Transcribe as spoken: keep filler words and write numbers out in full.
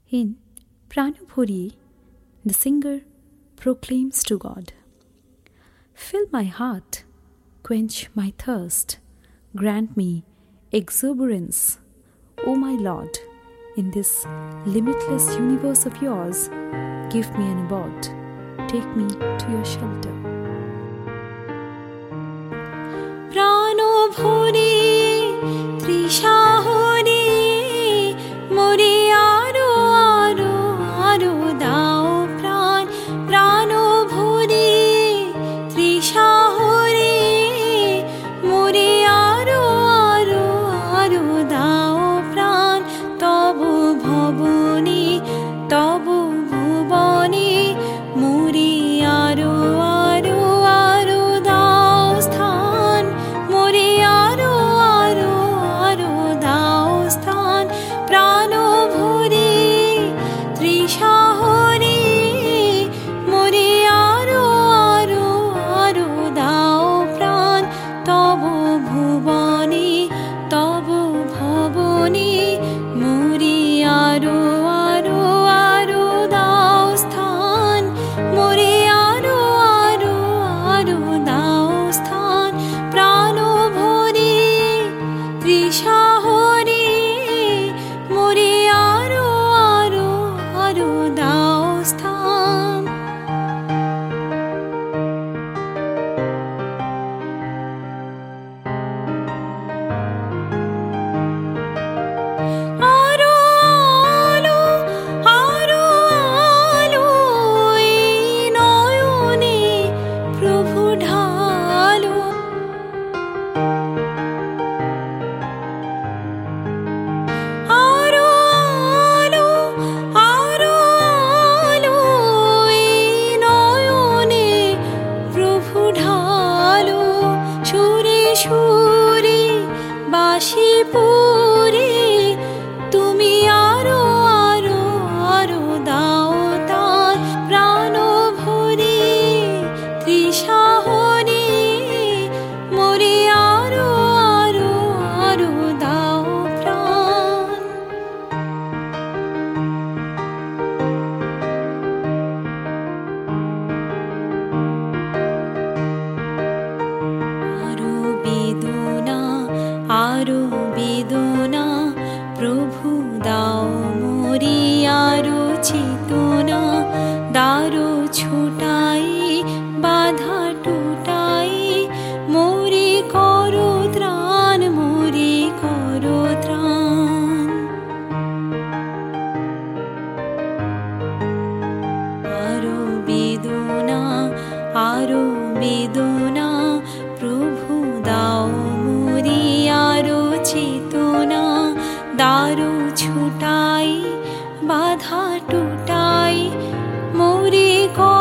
In Pranabhuri, the singer proclaims to God, "Fill my heart, quench my thirst, grant me exuberance, O my Lord, in this limitless universe of yours, give me an abode, take me to your shelter." প্রাণভরি তৃষাহরি মরি আরো আরো আরো দাও প্রাণ প্রাণভরি তৃষাহরি মরি আরো আরো আরো দাও প্রাণ তব ভবনী তব ভুবনী মরি আরো আরো আরো দাও স্থান মরি আরো আরো আরো দাও স্থান প্রাণভরি তৃষাহরি মরি আরো আরো আরো দাও প্রাণ তব ভুবনী তব ভবনী মরি আরো আরো আরো দাও স্থান মরি আরো আরো আরো দাও স্থান প্রাণভরি তৃষাহরি মরি আরো আরো আরো দাও স্থান আরো আলো আরো আলো এই নয়নে প্রভু ঢালো আরো আলো আরো আলো এই নয়নে প্রভু ঢালো সুরে সুরে বাঁশি পুরে তুমি আরো আরো আরো দাও তান প্রাণভরি তৃষাহরি মরি আরো আরো আরো দাও প্রাণ আরো বেদনা আরো বেদনা প্রভু দাও মরি আরো চেতনা দারো ছুটাই বাধা টুটাই মরি করো ত্রাণ মরি করো ত্রাণ আরো বেদনা আরো বেদনা প্রভু দাও মরি আরো চেতনা দারু ছুটাই বাধা টুটাই মরি